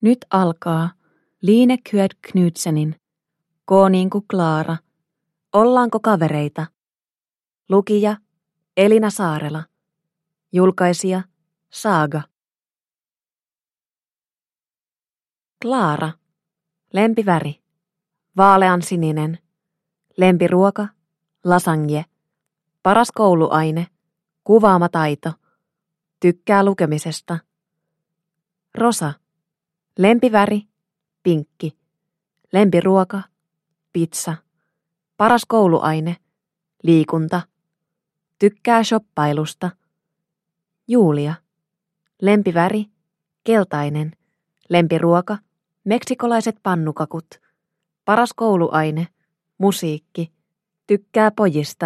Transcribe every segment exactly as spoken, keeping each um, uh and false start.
Nyt alkaa Line Kjød Knudsenin Gå niinku Klaara. Ollaanko kavereita? Lukija Elina Saarela. Julkaisija Saaga. Klaara. Lempiväri. Vaalean sininen. Lempiruoka. Lasagne. Paras kouluaine. Kuvaamataito. Tykkää lukemisesta. Rosa. Lempiväri. Pinkki. Lempiruoka. Pizza. Paras kouluaine. Liikunta. Tykkää shoppailusta. Julia. Lempiväri. Keltainen. Lempiruoka. Meksikolaiset pannukakut. Paras kouluaine. Musiikki. Tykkää pojista.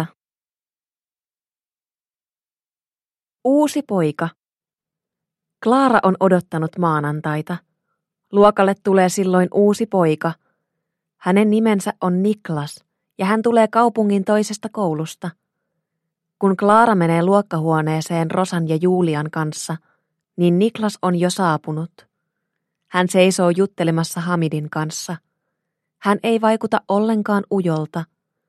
Uusi poika. Klaara on odottanut maanantaita. Luokalle tulee silloin uusi poika. Hänen nimensä on Niklas ja hän tulee kaupungin toisesta koulusta. Kun Klaara menee luokkahuoneeseen Rosan ja Julian kanssa, niin Niklas on jo saapunut. Hän seisoo juttelemassa Hamidin kanssa. Hän ei vaikuta ollenkaan ujolta.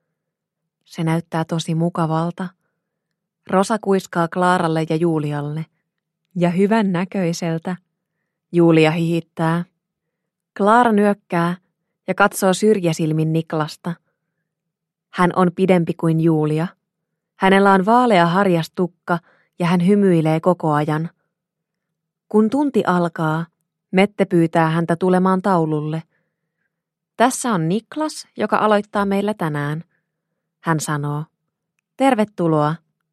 Se näyttää tosi mukavalta. Rosa kuiskaa Klaaralle ja Julialle. Ja hyvän näköiseltä. Julia hihittää. Klaara nyökkää ja katsoo syrjäsilmin Niklasta. Hän on pidempi kuin Julia. Hänellä on vaalea harjas tukka ja hän hymyilee koko ajan. Kun tunti alkaa, Mette pyytää häntä tulemaan taululle. Tässä on Niklas, joka aloittaa meillä tänään. Hän sanoo, tervetuloa.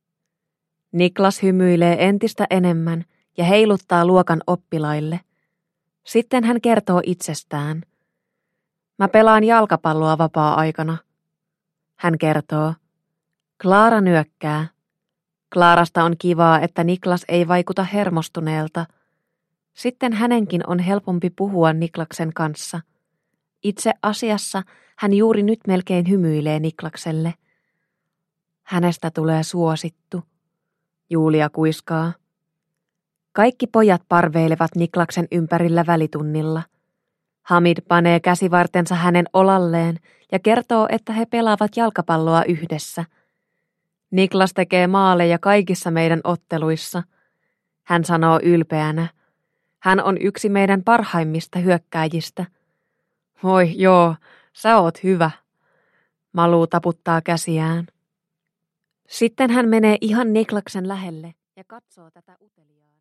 Niklas hymyilee entistä enemmän ja heiluttaa luokan oppilaille. Sitten hän kertoo itsestään. Mä pelaan jalkapalloa vapaa-aikana. Hän kertoo. Klaara nyökkää. Klaarasta on kivaa, että Niklas ei vaikuta hermostuneelta. Sitten hänenkin on helpompi puhua Niklaksen kanssa. Itse asiassa hän juuri nyt melkein hymyilee Niklakselle. Hänestä tulee suosittu. Julia kuiskaa. Kaikki pojat parveilevat Niklaksen ympärillä välitunnilla. Hamid panee käsivartensa hänen olalleen ja kertoo, että he pelaavat jalkapalloa yhdessä. Niklas tekee maaleja kaikissa meidän otteluissa. Hän sanoo ylpeänä. Hän on yksi meidän parhaimmista hyökkääjistä. Voi joo, sä oot hyvä. Malou taputtaa käsiään. Sitten hän menee ihan Niklaksen lähelle ja katsoo tätä uteliaa.